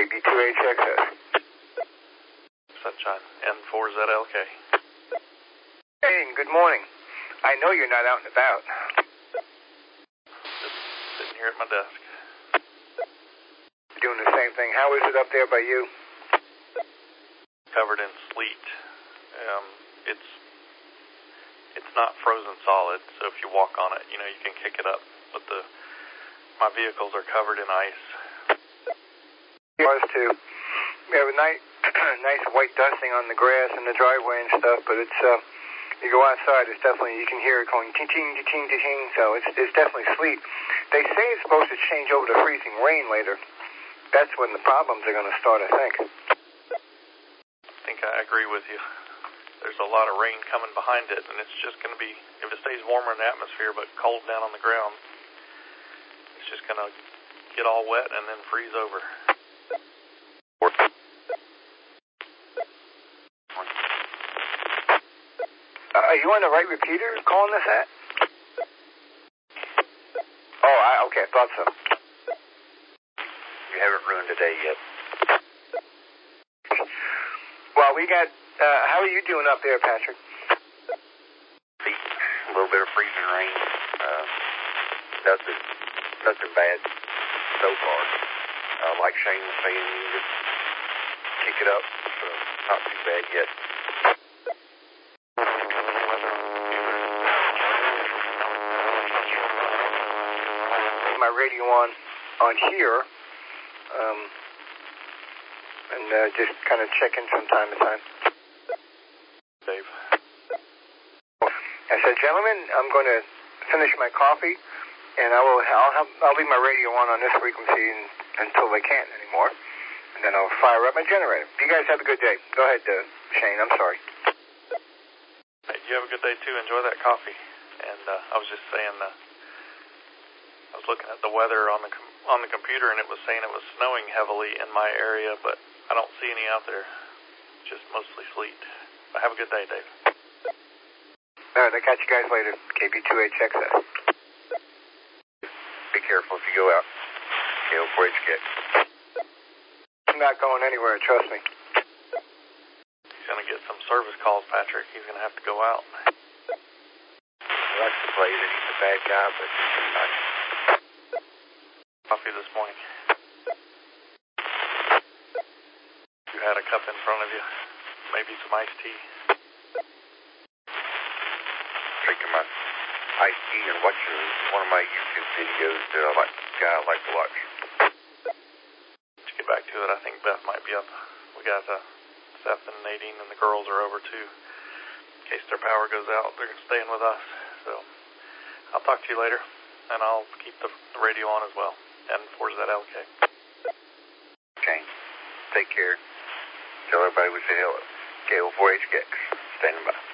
KB2HXS. Sunshine, N4ZLK. Hey, good morning. I know you're not out and about. Just sitting here at my desk. Doing the same thing. How is it up there by you? Covered in sleet. It's not frozen solid, so if you walk on it, you can kick it up. But my vehicles are covered in ice. Ours too. We have a nice white dusting on the grass and the driveway and stuff, but it's you go outside, it's definitely, you can hear it going ting ting ting ting ting. So it's definitely sleet. They say it's supposed to change over to freezing rain later. That's when the problems are going to start, I think. I think I agree with you. There's a lot of rain coming behind it, and it's just going to be, if it stays warmer in the atmosphere but cold down on the ground, it's just going to get all wet and then freeze over. Are you on the right repeater calling this at? Oh, okay, I thought so. You haven't ruined a day yet. Well, we got, how are you doing up there, Patrick? A little bit of freezing rain. Nothing bad so far. Like Shane was saying, you just kick it up. So not too bad yet. My radio on here, and just kind of check in from time to time. Dave. I said, gentlemen, I'm going to finish my coffee, and I'll leave my radio on this frequency until they can't anymore, and then I'll fire up my generator. You guys have a good day. Go ahead, Shane. I'm sorry. Hey, you have a good day too. Enjoy that coffee. And I was just saying, I was looking at the weather on the computer, and it was saying it was snowing heavily in my area, but I don't see any out there. Just mostly sleet. But have a good day, Dave. All right, I'll catch you guys later. KB2HXS. Be careful if you go out. KO4HK. I'm not going anywhere, trust me. He's going to get some service calls, Patrick. He's going to have to go out. He likes to play that he's a bad guy, but he's not. Coffee this morning. You had a cup in front of you. Maybe some iced tea. Drinking my iced tea and watching one of my YouTube videos that I like to watch. To get back to it, I think Beth might be up. We got Seth and Nadine and the girls are over too. In case their power goes out, they're staying with us. So I'll talk to you later, and I'll keep the radio on as well. N4ZLK. Okay. Take care. Tell everybody we say hello. KO4HX. Standing by.